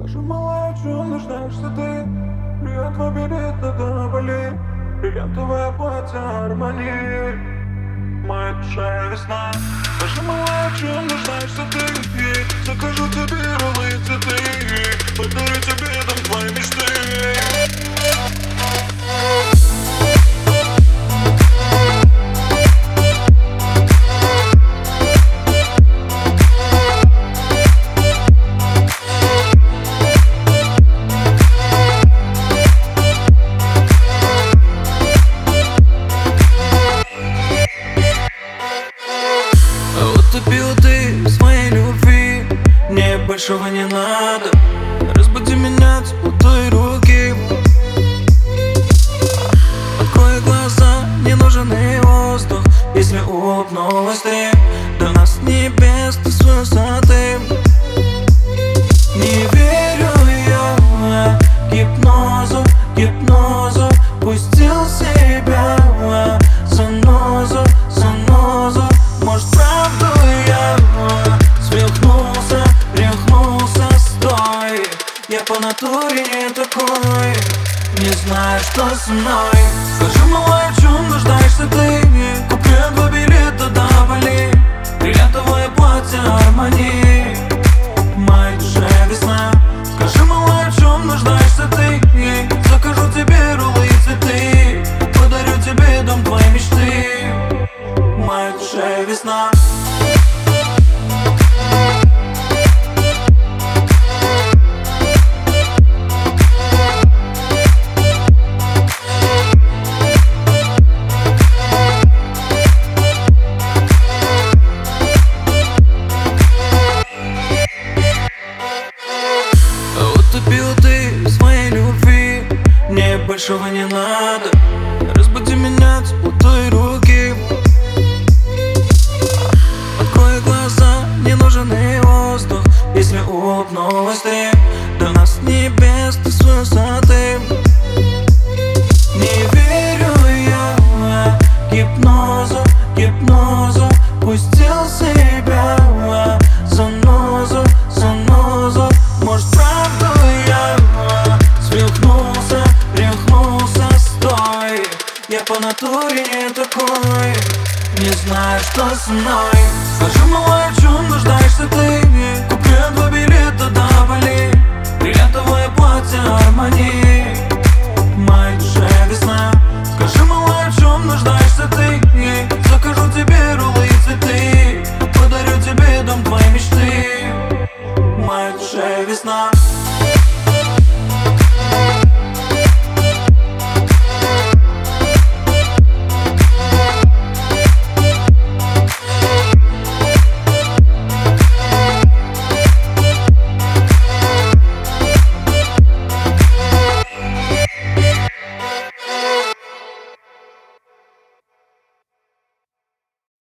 Скажи, малая, в чем нуждаешься ты? Привет, твой билет до Бали. Бриллиантовое платье Армани. Моя душа весна. Скажи, малая, в чем нуждаешься ты? Закажу тебе роллы и цветы. Подарю тебе дом твоей мечты. Утопил ты в своей любви, мне большого не надо. Разбуди меня теплотой руки. Открой глаза, не нужен и воздух. Если улыбнулась ты, до нас небес ты с высоты. Не верю я гипнозу, гипнозу. Пустил себя занозу, занозу. Может, правду я свихнулся, рехнулся, стой. Я по натуре не такой, не знаю, что со мной. Скажи, малая, в чем нуждаешься ты? Куплю 2 билета до Бали. Бриллиантовое платье Армани. Моя душа весна. Скажи, малая, в чем нуждаешься ты? Закажу тебе роллы и цветы. Подарю тебе дом твоей мечты. Моя душа весна. Утопил ты в своей любви, мне большого не надо. Разбуди меня теплотой руки. Открой глаза, не нужен и воздух. Если улыбнулась ты, до нас небес ты с высоты. Не верю я гипнозу, гипнозу. Пустил себя занозу, занозу. Может, правду я свихнулся, рехнулся, стой. Я по натуре не такой, не знаю, что со мной. Скажи, малая,